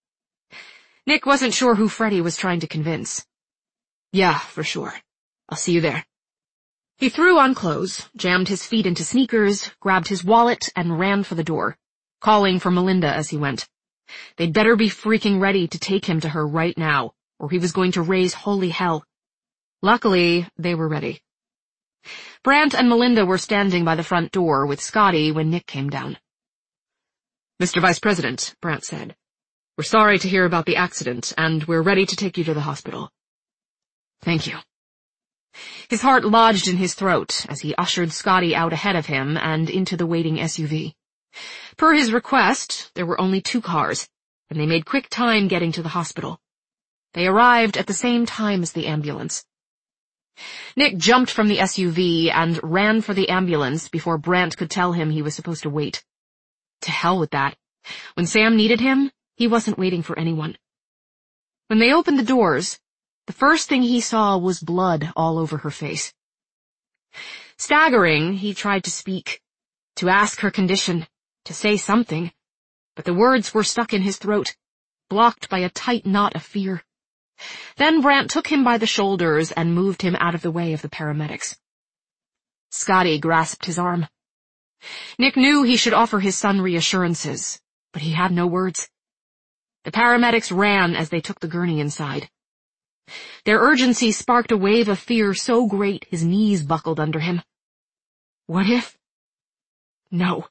Nick wasn't sure who Freddie was trying to convince. Yeah, for sure. I'll see you there. He threw on clothes, jammed his feet into sneakers, grabbed his wallet, and ran for the door, calling for Melinda as he went. They'd better be freaking ready to take him to her right now, or he was going to raise holy hell. Luckily, they were ready. Brant and Melinda were standing by the front door with Scotty when Nick came down. "Mister Vice President," Brant said, "we're sorry to hear about the accident, and we're ready to take you to the hospital." "Thank you." His heart lodged in his throat as he ushered Scotty out ahead of him and into the waiting S U V. Per his request, there were only two cars, and they made quick time getting to the hospital. They arrived at the same time as the ambulance. Nick jumped from the S U V and ran for the ambulance before Brant could tell him he was supposed to wait. To hell with that. When Sam needed him, he wasn't waiting for anyone. When they opened the doors, the first thing he saw was blood all over her face. Staggering, he tried to speak, to ask her condition, to say something, but the words were stuck in his throat, blocked by a tight knot of fear. Then Brant took him by the shoulders and moved him out of the way of the paramedics. Scotty grasped his arm. Nick knew he should offer his son reassurances, but he had no words. The paramedics ran as they took the gurney inside. Their urgency sparked a wave of fear so great his knees buckled under him. What if? No.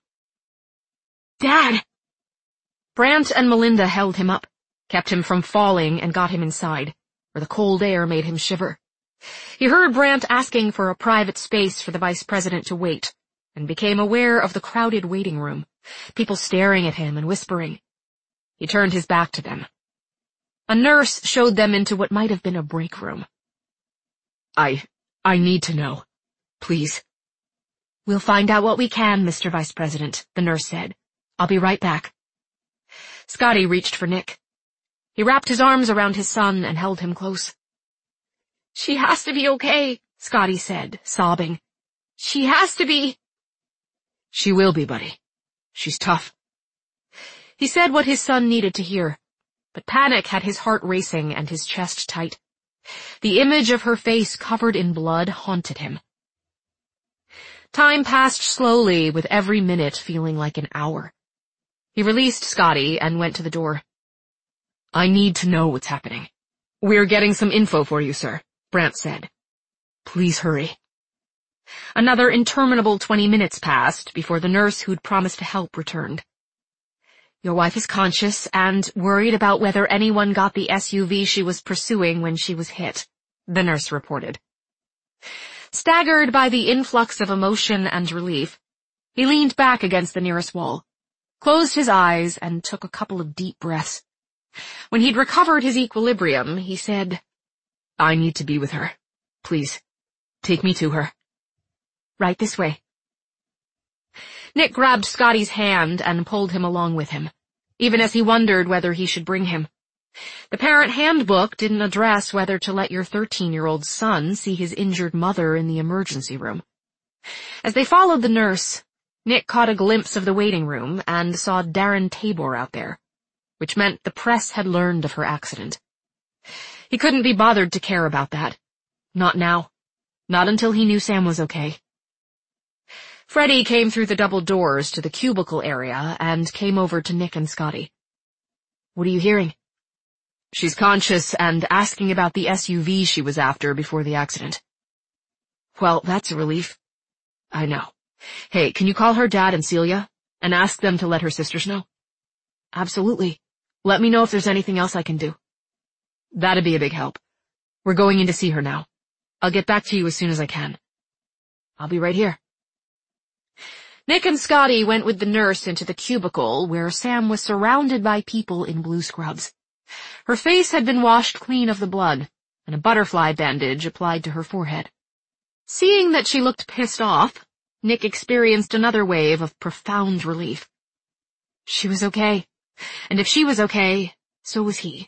Dad! Brant and Melinda held him up, kept him from falling, and got him inside, where the cold air made him shiver. He heard Brant asking for a private space for the vice president to wait, and became aware of the crowded waiting room, people staring at him and whispering. He turned his back to them. A nurse showed them into what might have been a break room. I, I need to know. Please. We'll find out what we can, Mister Vice President, the nurse said. I'll be right back. Scotty reached for Nick. He wrapped his arms around his son and held him close. She has to be okay, Scotty said, sobbing. She has to be. She will be, buddy. She's tough. He said what his son needed to hear, but panic had his heart racing and his chest tight. The image of her face covered in blood haunted him. Time passed slowly, with every minute feeling like an hour. He released Scotty and went to the door. I need to know what's happening. We're getting some info for you, sir, Brant said. Please hurry. Another interminable twenty minutes passed before the nurse who'd promised to help returned. Your wife is conscious and worried about whether anyone got the S U V she was pursuing when she was hit, the nurse reported. Staggered by the influx of emotion and relief, he leaned back against the nearest wall, closed his eyes, and took a couple of deep breaths. When he'd recovered his equilibrium, he said, I need to be with her. Please, take me to her. Right this way. Nick grabbed Scotty's hand and pulled him along with him, even as he wondered whether he should bring him. The parent handbook didn't address whether to let your thirteen-year-old son see his injured mother in the emergency room. As they followed the nurse, Nick caught a glimpse of the waiting room and saw Darren Tabor out there, which meant the press had learned of her accident. He couldn't be bothered to care about that. Not now. Not until he knew Sam was okay. Freddie came through the double doors to the cubicle area and came over to Nick and Scotty. What are you hearing? She's conscious and asking about the S U V she was after before the accident. Well, that's a relief. I know. Hey, can you call her dad and Celia and ask them to let her sisters know? Absolutely. Let me know if there's anything else I can do. That'd be a big help. We're going in to see her now. I'll get back to you as soon as I can. I'll be right here. Nick and Scotty went with the nurse into the cubicle where Sam was surrounded by people in blue scrubs. Her face had been washed clean of the blood, and a butterfly bandage applied to her forehead. Seeing that she looked pissed off, Nick experienced another wave of profound relief. She was okay, and if she was okay, so was he.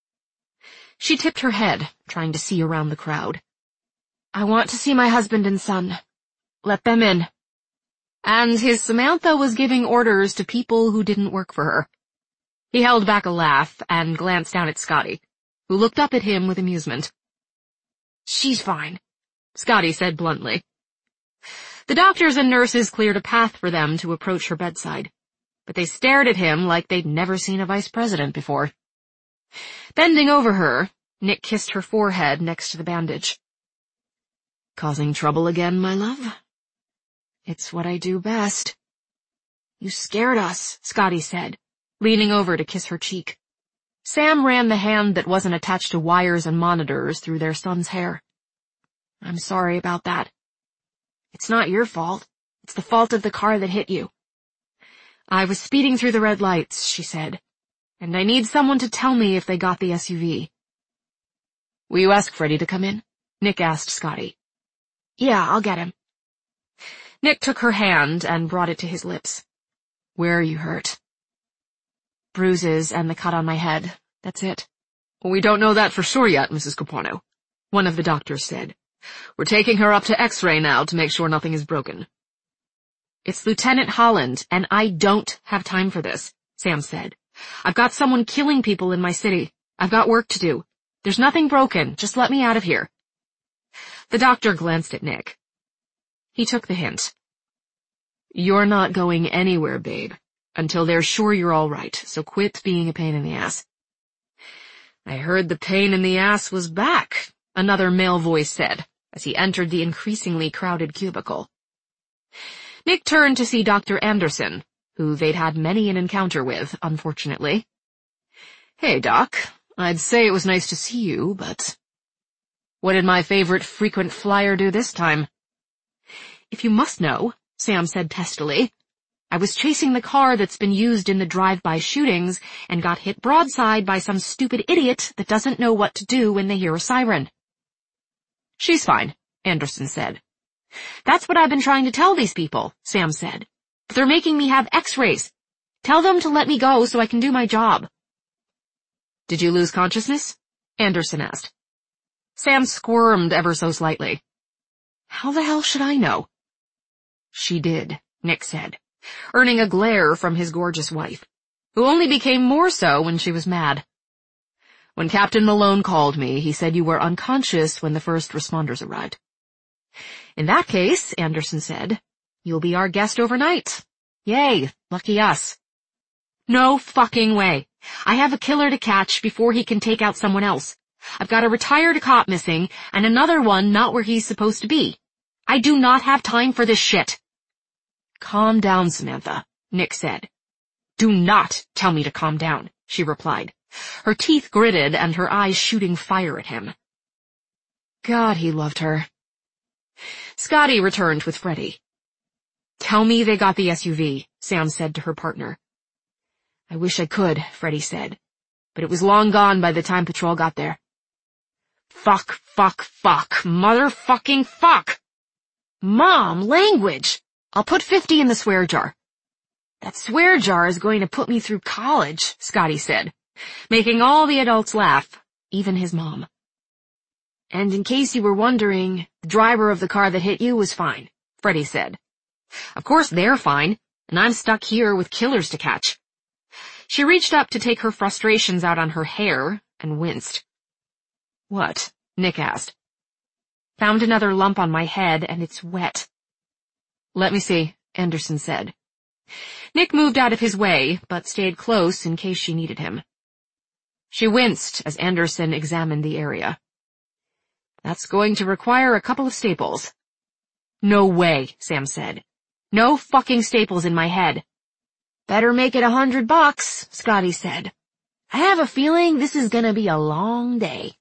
She tipped her head, trying to see around the crowd. I want to see my husband and son. Let them in. And his Samantha was giving orders to people who didn't work for her. He held back a laugh and glanced down at Scotty, who looked up at him with amusement. She's fine, Scotty said bluntly. The doctors and nurses cleared a path for them to approach her bedside, but they stared at him like they'd never seen a vice president before. Bending over her, Nick kissed her forehead next to the bandage. Causing trouble again, my love? It's what I do best. You scared us, Scotty said, leaning over to kiss her cheek. Sam ran the hand that wasn't attached to wires and monitors through their son's hair. I'm sorry about that. It's not your fault. It's the fault of the car that hit you. I was speeding through the red lights, she said, and I need someone to tell me if they got the S U V. Will you ask Freddie to come in? Nick asked Scotty. Yeah, I'll get him. Nick took her hand and brought it to his lips. Where are you hurt? Bruises and the cut on my head. That's it. We don't know that for sure yet, Missus Capuano, one of the doctors said. We're taking her up to X-ray now to make sure nothing is broken. It's Lieutenant Holland, and I don't have time for this, Sam said. I've got someone killing people in my city. I've got work to do. There's nothing broken. Just let me out of here. The doctor glanced at Nick. He took the hint. You're not going anywhere, babe, until they're sure you're all right, so quit being a pain in the ass. I heard the pain in the ass was back, another male voice said, as he entered the increasingly crowded cubicle. Nick turned to see Doctor Anderson, who they'd had many an encounter with, unfortunately. Hey, Doc, I'd say it was nice to see you, but... What did my favorite frequent flyer do this time? If you must know, Sam said testily, I was chasing the car that's been used in the drive-by shootings and got hit broadside by some stupid idiot that doesn't know what to do when they hear a siren. She's fine, Anderson said. That's what I've been trying to tell these people, Sam said. But they're making me have x-rays. Tell them to let me go so I can do my job. Did you lose consciousness? Anderson asked. Sam squirmed ever so slightly. How the hell should I know? She did, Nick said, earning a glare from his gorgeous wife, who only became more so when she was mad. When Captain Malone called me, he said you were unconscious when the first responders arrived. In that case, Anderson said, you'll be our guest overnight. Yay, lucky us. No fucking way. I have a killer to catch before he can take out someone else. I've got a retired cop missing and another one not where he's supposed to be. I do not have time for this shit. Calm down, Samantha, Nick said. Do not tell me to calm down, she replied, her teeth gritted and her eyes shooting fire at him. God, he loved her. Scotty returned with Freddie. Tell me they got the S U V, Sam said to her partner. I wish I could, Freddie said, but it was long gone by the time patrol got there. Fuck, fuck, fuck, motherfucking fuck! Mom, language! I'll put fifty in the swear jar. That swear jar is going to put me through college, Scotty said, making all the adults laugh, even his mom. And in case you were wondering, the driver of the car that hit you was fine, Freddie said. Of course they're fine, and I'm stuck here with killers to catch. She reached up to take her frustrations out on her hair and winced. What? Nick asked. Found another lump on my head and it's wet. Let me see, Anderson said. Nick moved out of his way, but stayed close in case she needed him. She winced as Anderson examined the area. That's going to require a couple of staples. No way, Sam said. No fucking staples in my head. Better make it a hundred bucks, Scotty said. I have a feeling this is gonna be a long day.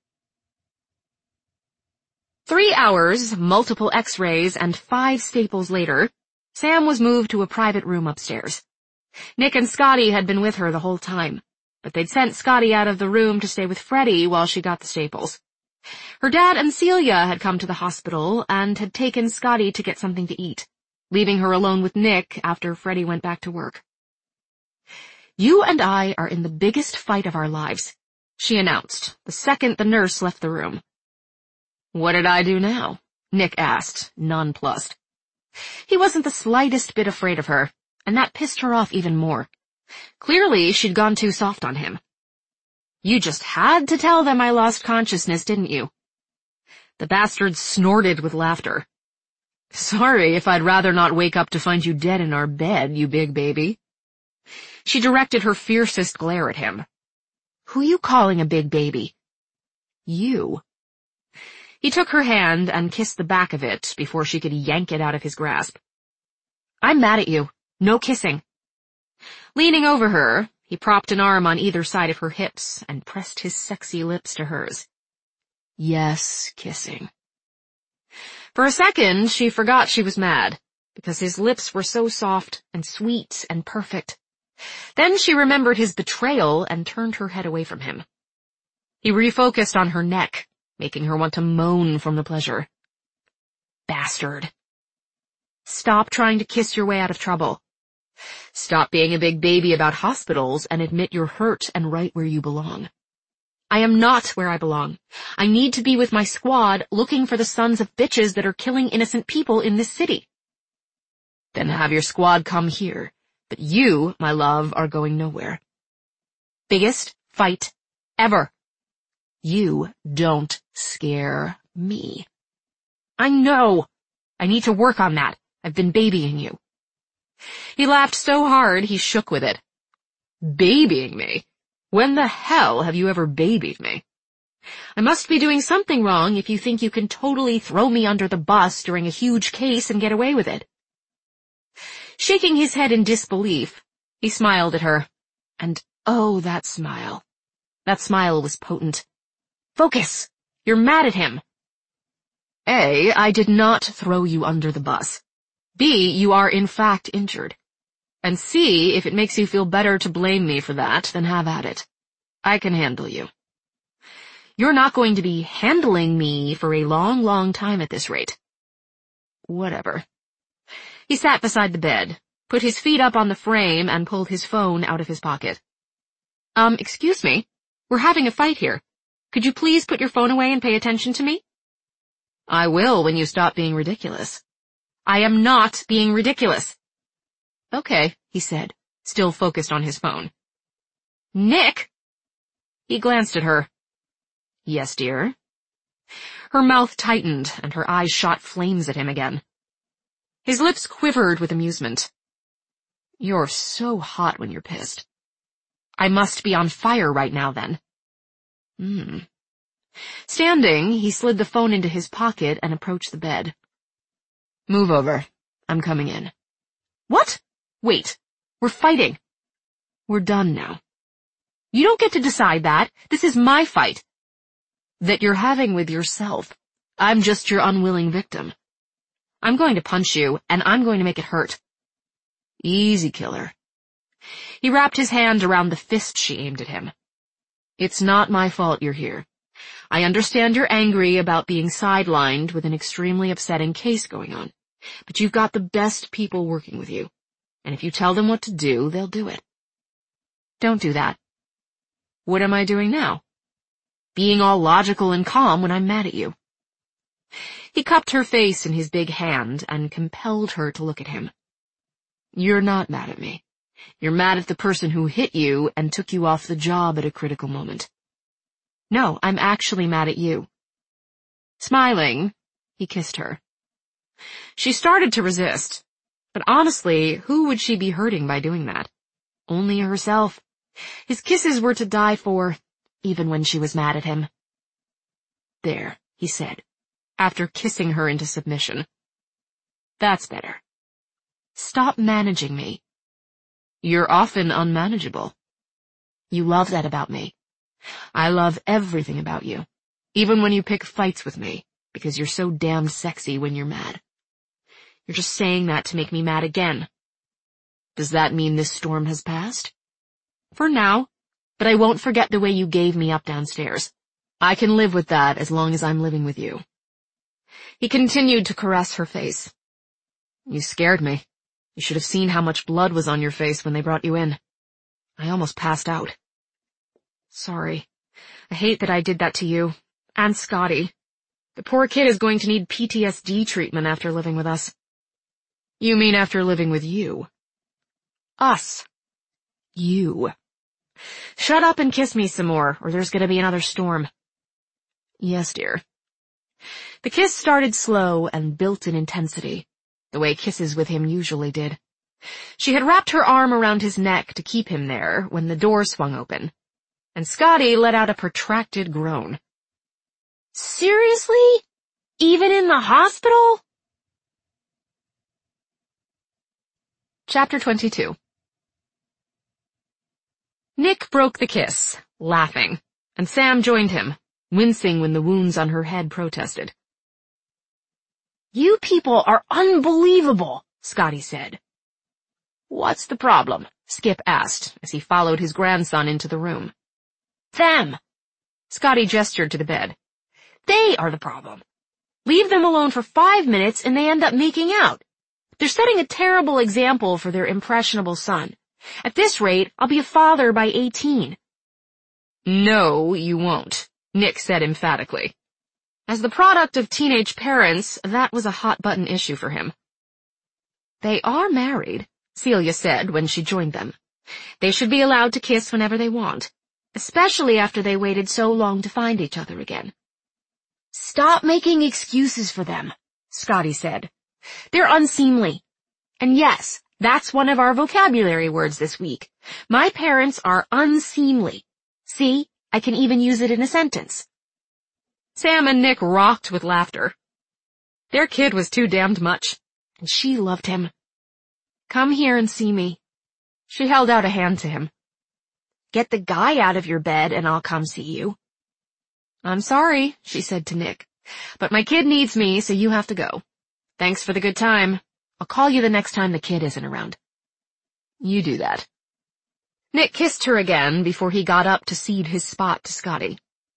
Three hours, multiple x-rays, and five staples later, Sam was moved to a private room upstairs. Nick and Scotty had been with her the whole time, but they'd sent Scotty out of the room to stay with Freddie while she got the staples. Her dad and Celia had come to the hospital and had taken Scotty to get something to eat, leaving her alone with Nick after Freddie went back to work. You and I are in the biggest fight of our lives, she announced the second the nurse left the room. What did I do now? Nick asked, nonplussed. He wasn't the slightest bit afraid of her, and that pissed her off even more. Clearly, she'd gone too soft on him. You just had to tell them I lost consciousness, didn't you? The bastard snorted with laughter. Sorry if I'd rather not wake up to find you dead in our bed, you big baby. She directed her fiercest glare at him. Who you calling a big baby? You. He took her hand and kissed the back of it before she could yank it out of his grasp. I'm mad at you. No kissing. Leaning over her, he propped an arm on either side of her hips and pressed his sexy lips to hers. Yes, kissing. For a second, she forgot she was mad, because his lips were so soft and sweet and perfect. Then she remembered his betrayal and turned her head away from him. He refocused on her neck, making her want to moan from the pleasure. Bastard. Stop trying to kiss your way out of trouble. Stop being a big baby about hospitals and admit you're hurt and right where you belong. I am not where I belong. I need to be with my squad looking for the sons of bitches that are killing innocent people in this city. Then have your squad come here, but you, my love, are going nowhere. Biggest fight ever. You don't scare me. I know. I need to work on that. I've been babying you. He laughed so hard he shook with it. Babying me? When the hell have you ever babied me? I must be doing something wrong if you think you can totally throw me under the bus during a huge case and get away with it. Shaking his head in disbelief, he smiled at her. And oh, that smile. That smile was potent. Focus! You're mad at him. A, I did not throw you under the bus. B, you are in fact injured. And C, if it makes you feel better to blame me for that, then have at it. I can handle you. You're not going to be handling me for a long, long time at this rate. Whatever. He sat beside the bed, put his feet up on the frame, and pulled his phone out of his pocket. Um, excuse me. We're having a fight here. Could you please put your phone away and pay attention to me? I will when you stop being ridiculous. I am not being ridiculous. Okay, he said, still focused on his phone. Nick! He glanced at her. Yes, dear? Her mouth tightened, and her eyes shot flames at him again. His lips quivered with amusement. You're so hot when you're pissed. I must be on fire right now, then. Hmm. Standing, he slid the phone into his pocket and approached the bed. Move over. I'm coming in. What? Wait. We're fighting. We're done now. You don't get to decide that. This is my fight. That you're having with yourself. I'm just your unwilling victim. I'm going to punch you, and I'm going to make it hurt. Easy, killer. He wrapped his hand around the fist she aimed at him. It's not my fault you're here. I understand you're angry about being sidelined with an extremely upsetting case going on, but you've got the best people working with you, and if you tell them what to do, they'll do it. Don't do that. What am I doing now? Being all logical and calm when I'm mad at you. He cupped her face in his big hand and compelled her to look at him. You're not mad at me. You're mad at the person who hit you and took you off the job at a critical moment. No, I'm actually mad at you. Smiling, he kissed her. She started to resist, but honestly, who would she be hurting by doing that? Only herself. His kisses were to die for, even when she was mad at him. There, he said, after kissing her into submission. That's better. Stop managing me. You're often unmanageable. You love that about me. I love everything about you, even when you pick fights with me, because you're so damned sexy when you're mad. You're just saying that to make me mad again. Does that mean this storm has passed? For now, but I won't forget the way you gave me up downstairs. I can live with that as long as I'm living with you. He continued to caress her face. You scared me. You should have seen how much blood was on your face when they brought you in. I almost passed out. Sorry. I hate that I did that to you. And Scotty. The poor kid is going to need P T S D treatment after living with us. You mean after living with you? Us. You. Shut up and kiss me some more, or there's gonna be another storm. Yes, dear. The kiss started slow and built in intensity, the way kisses with him usually did. She had wrapped her arm around his neck to keep him there when the door swung open, and Scotty let out a protracted groan. Seriously? Even in the hospital? Chapter twenty-two. Nick broke the kiss, laughing, and Sam joined him, wincing when the wounds on her head protested. You people are unbelievable, Scotty said. What's the problem? Skip asked as he followed his grandson into the room. Them. Scotty gestured to the bed. They are the problem. Leave them alone for five minutes and they end up making out. They're setting a terrible example for their impressionable son. At this rate, I'll be a father by eighteen. No, you won't, Nick said emphatically. As the product of teenage parents, that was a hot-button issue for him. They are married, Celia said when she joined them. They should be allowed to kiss whenever they want, especially after they waited so long to find each other again. Stop making excuses for them, Scotty said. They're unseemly. And yes, that's one of our vocabulary words this week. My parents are unseemly. See, I can even use it in a sentence. Sam and Nick rocked with laughter. Their kid was too damned much, and she loved him. Come here and see me. She held out a hand to him. Get the guy out of your bed and I'll come see you. I'm sorry, she said to Nick, but my kid needs me, so you have to go. Thanks for the good time. I'll call you the next time the kid isn't around. You do that. Nick kissed her again before he got up to cede his spot to Scotty.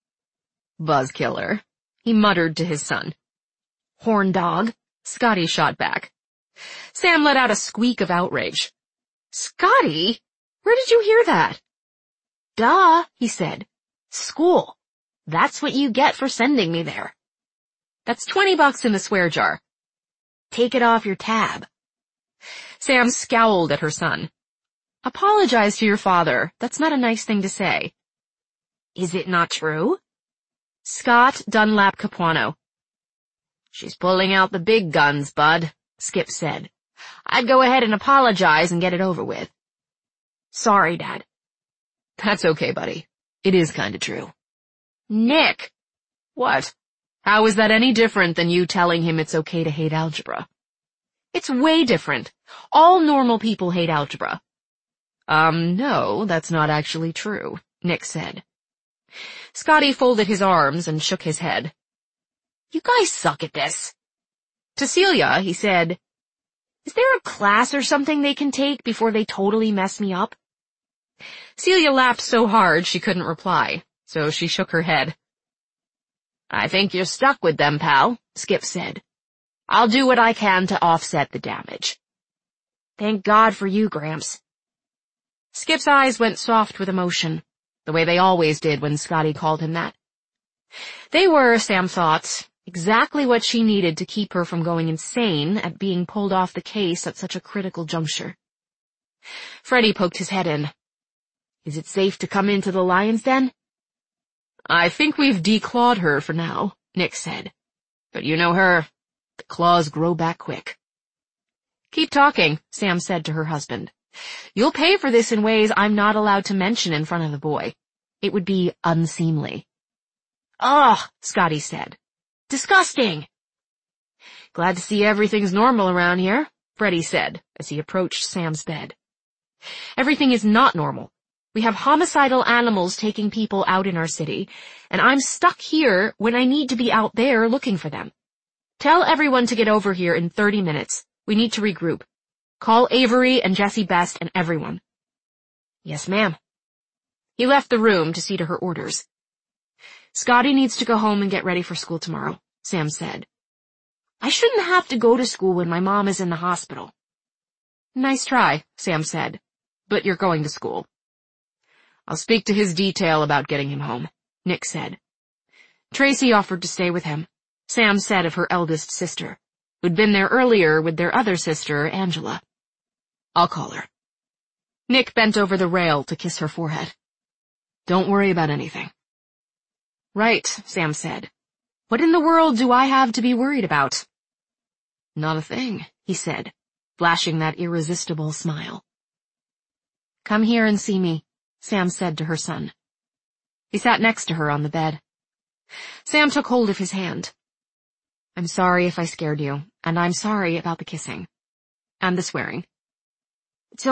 Buzzkiller, he muttered to his son. Horn dog, Scotty shot back. Sam let out a squeak of outrage. Scotty, where did you hear that? Duh, he said. School. That's what you get for sending me there. That's twenty bucks in the swear jar. Take it off your tab. Sam scowled at her son. Apologize to your father. That's not a nice thing to say. Is it not true? Scott Dunlap Capuano. She's pulling out the big guns, bud, Skip said. I'd go ahead and apologize and get it over with. Sorry, Dad. That's okay, buddy. It is kinda true. Nick! What? How is that any different than you telling him it's okay to hate algebra? It's way different. All normal people hate algebra. Um, no, that's not actually true, Nick said. Scotty folded his arms and shook his head. You guys suck at this. To Celia, he said, Is there a class or something they can take before they totally mess me up? Celia laughed so hard she couldn't reply, so she shook her head. I think you're stuck with them, pal, Skip said. I'll do what I can to offset the damage. Thank God for you, Gramps. Skip's eyes went soft with emotion, the way they always did when Scotty called him that. They were, Sam thought, exactly what she needed to keep her from going insane at being pulled off the case at such a critical juncture. Freddie poked his head in. Is it safe to come into the lion's den? I think we've declawed her for now, Nick said. But you know her. The claws grow back quick. Keep talking, Sam said to her husband. You'll pay for this in ways I'm not allowed to mention in front of the boy. It would be unseemly. Ugh, Scotty said. Disgusting. Glad to see everything's normal around here, Freddie said as he approached Sam's bed. Everything is not normal. We have homicidal animals taking people out in our city, and I'm stuck here when I need to be out there looking for them. Tell everyone to get over here in thirty minutes. We need to regroup. Call Avery and Jessie Best and everyone. Yes, ma'am. He left the room to see to her orders. Scotty needs to go home and get ready for school tomorrow, Sam said. I shouldn't have to go to school when my mom is in the hospital. Nice try, Sam said, but you're going to school. I'll speak to his detail about getting him home, Nick said. Tracy offered to stay with him, Sam said of her eldest sister, who'd been there earlier with their other sister, Angela. I'll call her. Nick bent over the rail to kiss her forehead. Don't worry about anything. Right, Sam said. What in the world do I have to be worried about? Not a thing, he said, flashing that irresistible smile. Come here and see me, Sam said to her son. He sat next to her on the bed. Sam took hold of his hand. I'm sorry if I scared you, and I'm sorry about the kissing. And the swearing.